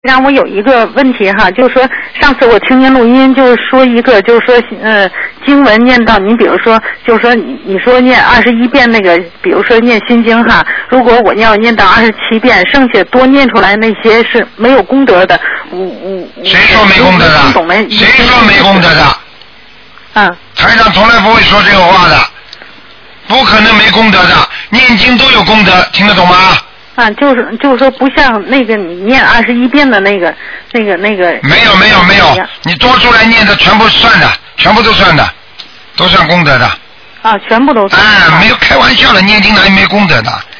让我有一个问题哈，就是说上次我听您录音，就是说一个，就是说经文念到您，比如说就是说你说念21遍那个，比如说念心经哈，如果我要念到27遍，剩下多念出来那些是没有功德的， 谁说没功德的？谁说没功德的？台长从来不会说这个话的，不可能没功德的，念经都有功德，听得懂吗？ 就是说不像那个你念21遍的那个。没有，你多出来念的全部算的，全部都算的，都算功德的。 全部都算。 没有开玩笑的，念经哪里没功德的？